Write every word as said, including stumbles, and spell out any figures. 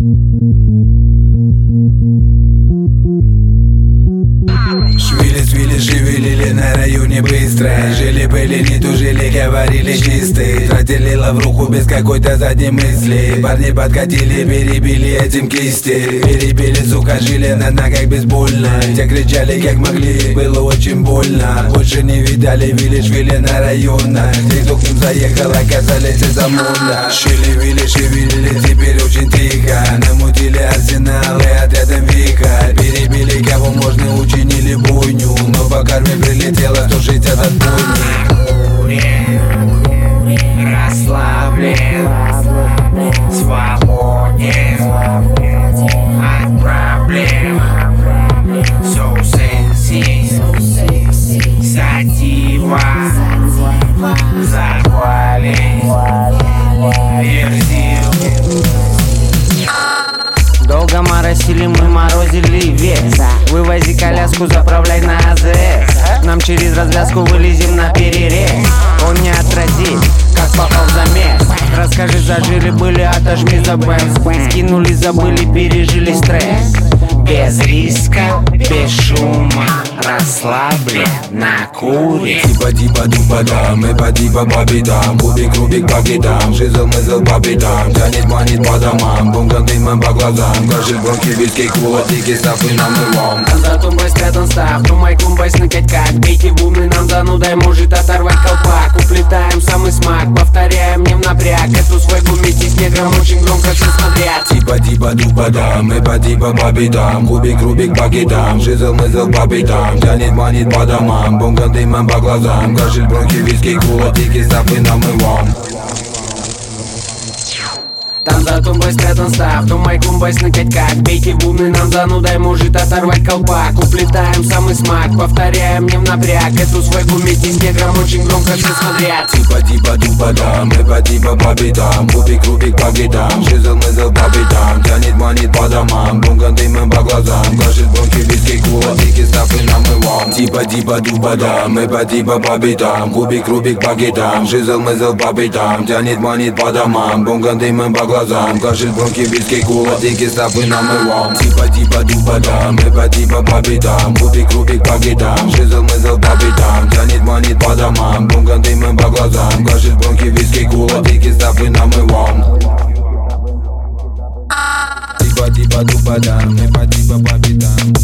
Швили, свили, шевелили на районе быстро. Жили-были, не тужили, говорили чистые. Тратили лавруху без какой-то задней мысли. Парни подкатили, перебили этим кисти. Перебили, сука, жили на ногах безбольно. Те кричали как могли, было очень больно. Больше не видали, вили, швили на районах. Те, кто к ним заехал, оказались из ОМОНа. Шили, вили, шевелили, теперь очень тихо. Намутили арсеналы отрядом Вика. Перебили кого можно, учинили бойню. Но по карме прилетело сто шестьдесят отбойник. Расслаблен, свободен от проблем. So sexy, сатива, захвален, верзил. Долго моросили, мы морозили вес. Вывози коляску, заправляй на АЗС. Нам через развязку вылезем на перерез. Он не отразит, как попал в замес. Расскажи, зажили были, отожми за бэм. Скинули, забыли, пережили стресс. Без риска, без шума, расслаблен, на куре. Типа типа дупа дам, мы по типа по бедам. Кубик, рубик по китам, шизл мызл по бедам. Тянет, манит по домам, бомган дымом по глазам. Кашель, бронхи, виски, кулотики, стафы намывам. За тумбой спрятан став, тумай кумбай сныкать как. Бейте бубны, нам занудой может оторвать колпак. Уплетаем самый смак, повторяем не в напряг. Эту свойку вместе с негром очень громко все смотрят. Типа типа дупа дам, мы по типа по бедам. Кубик, рубик по китам, шизл мызл по бедам. Тянет, манит по домам, бомган дымом по глазам. Кашель, бронхи, виски, кулотики, стафы намывам. Там за тумбой спрятан став, тумай кумбай сныкать как. Бейте бубны, нам занудой может оторвать колпак. Уплетаем самый смак, повторяем не в напряг. Эту свойку вместе с негром очень громко все смотрят. Типа типа дупа дам, мы по типа по бедам. Кубик, рубик по китам, шизл мызл по бедам. Тянет, манит по домам, бомган дымом по глазам. Кашель, бронхи, виски, кулотики, стафы намывам. Типа типа дупа дам, мы по типа по бедам. Кубик, рубик по китам, шизл мызл по бедам. Тянет, манит по домам, бомган дымом по глазам. Кашель, бронхи, виски, кулотики, стафы намывам. Типа типа дупа дам, мы по типа по бедам. Кубик, рубик по китам, шизл мызл по бедам. Тянет, манит по домам, бомган дымом по глазам. Кашель, бронхи, виски, кулотики, стафы намывам. Типа типа дупа дам, мы по типа по бедам.